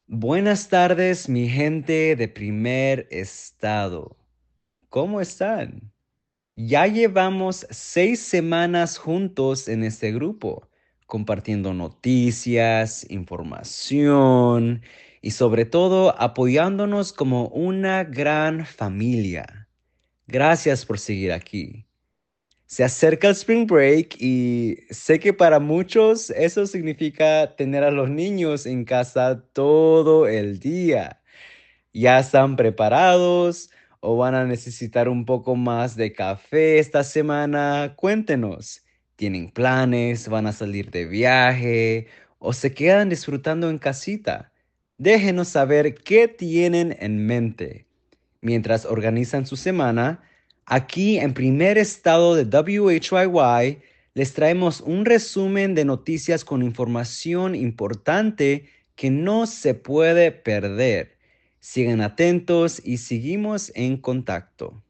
Buenas tardes, mi gente de primer estado. ¿Cómo están? Ya llevamos 6 semanas juntos en este grupo, compartiendo noticias, información y sobre todo apoyándonos como una gran familia. Gracias por seguir aquí. Se acerca el Spring Break y sé que para muchos eso significa tener a los niños en casa todo el día. ¿Ya están preparados o van a necesitar un poco más de café esta semana? Cuéntenos. ¿Tienen planes? ¿Van a salir de viaje? ¿O se quedan disfrutando en casita? Déjenos saber qué tienen en mente. Mientras organizan su semana, aquí en primer estado de WHYY les traemos un resumen de noticias con información importante que no se puede perder. Sigan atentos y seguimos en contacto.